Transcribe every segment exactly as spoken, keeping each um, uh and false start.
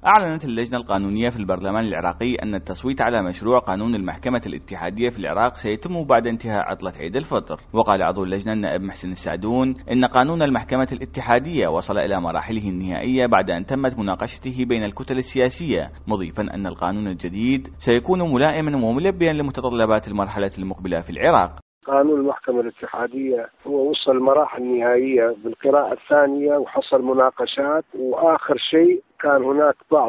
أعلنت اللجنة القانونية في البرلمان العراقي أن التصويت على مشروع قانون المحكمة الاتحادية في العراق سيتم بعد انتهاء عطلة عيد الفطر. وقال عضو اللجنة النائب محسن السعدون إن قانون المحكمة الاتحادية وصل إلى مراحله النهائية بعد أن تمت مناقشته بين الكتل السياسية، مضيفا أن القانون الجديد سيكون ملائما وملبيا لمتطلبات المرحلة المقبلة في العراق. قانون المحكمة الاتحادية هو وصل مراحل نهائية بالقراءة الثانية وحصل مناقشات، وآخر شيء كان هناك بعض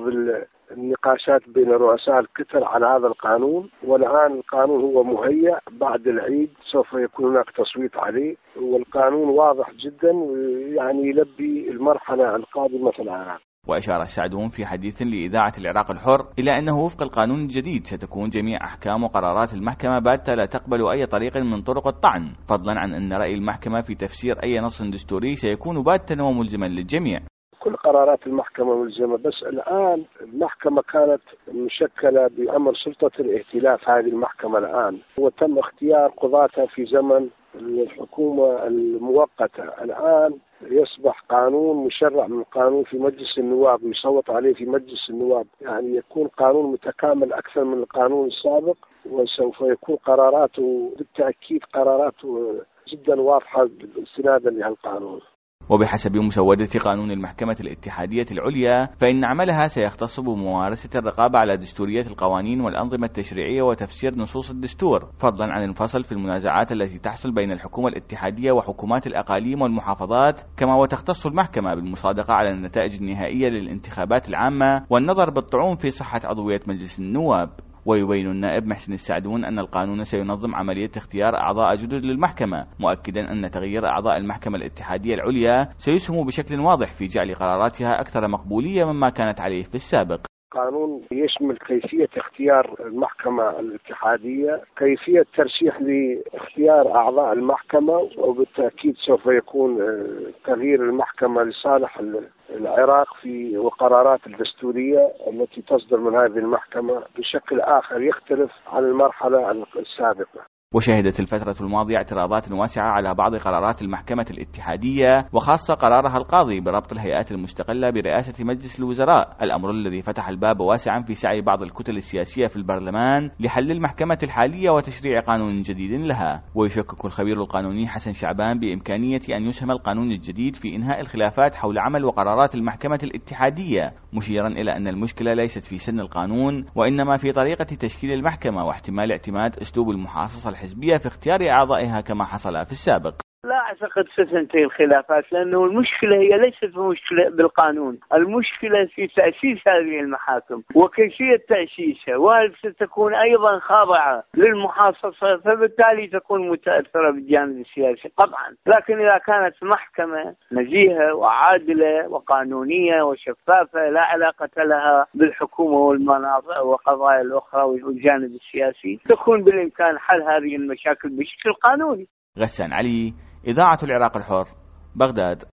النقاشات بين رؤساء الكتل على هذا القانون، والآن القانون هو مهيأ. بعد العيد سوف يكون هناك تصويت عليه، والقانون واضح جدا يعني يلبي المرحلة القادمة في العراق. وأشار السعدون في حديث لإذاعة العراق الحر إلى أنه وفق القانون الجديد ستكون جميع أحكام وقرارات المحكمة باتة لا تقبل أي طريق من طرق الطعن، فضلا عن أن رأي المحكمة في تفسير أي نص دستوري سيكون باتا وملزما للجميع. كل قرارات المحكمة ملزمة، بس الآن المحكمة كانت مشكلة بأمر سلطة الائتلاف. هذه المحكمة الآن وتم اختيار قضاتها في زمن الحكومة المؤقتة، الآن يصبح قانون مشرع من القانون في مجلس النواب ويصوت عليه في مجلس النواب، يعني يكون قانون متكامل أكثر من القانون السابق، وسوف يكون قراراته بالتأكيد قراراته جدا واضحة استنادا لهالقانون. وبحسب مسودة قانون المحكمة الاتحادية العليا فإن عملها سيختص بممارسة الرقابة على دستورية القوانين والأنظمة التشريعية وتفسير نصوص الدستور، فضلا عن الفصل في المنازعات التي تحصل بين الحكومة الاتحادية وحكومات الأقاليم والمحافظات، كما وتختص المحكمة بالمصادقة على النتائج النهائية للانتخابات العامة والنظر بالطعون في صحة عضوية مجلس النواب. ويبين النائب محسن السعدون أن القانون سينظم عملية اختيار أعضاء جدد للمحكمة، مؤكدا أن تغيير أعضاء المحكمة الاتحادية العليا سيسهم بشكل واضح في جعل قراراتها أكثر مقبولية مما كانت عليه في السابق. قانون يشمل كيفية اختيار المحكمة الاتحادية، كيفية ترشيح لاختيار أعضاء المحكمة، وبالتأكيد سوف يكون تغيير المحكمة لصالح العراق في وقرارات الدستورية التي تصدر من هذه المحكمة بشكل آخر يختلف عن المرحلة السابقة. وشهدت الفترة الماضية اعتراضات واسعة على بعض قرارات المحكمة الاتحادية، وخاصة قرارها القاضي بربط الهيئات المستقلة برئاسة مجلس الوزراء، الأمر الذي فتح الباب واسعا في سعي بعض الكتل السياسية في البرلمان لحل المحكمة الحالية وتشريع قانون جديد لها. ويشكك الخبير القانوني حسن شعبان بإمكانية أن يسهم القانون الجديد في إنهاء الخلافات حول عمل وقرارات المحكمة الاتحادية، مشيرا إلى أن المشكلة ليست في سن القانون وإنما في طريقة تشكيل المحكمة واحتمال اعتماد أسلوب المحاصصة الحزبية في اختيار أعضائها كما حصل في السابق. لا أعتقد ستنتهي الخلافات، لأنه المشكلة هي ليست مشكلة بالقانون، المشكلة في تأسيس هذه المحاكم وكيفية تأسيسها، وهل ستكون أيضا خاضعة للمحاصصة، فبالتالي تكون متأثرة بالجانب السياسي قطعا. لكن إذا كانت محكمة نزيهة وعادلة وقانونية وشفافة لا علاقة لها بالحكومة والمناطق والقضايا الأخرى والجانب السياسي، تكون بالإمكان حل هذه المشاكل بشكل قانوني. غسان علي، إذاعة العراق الحر، بغداد.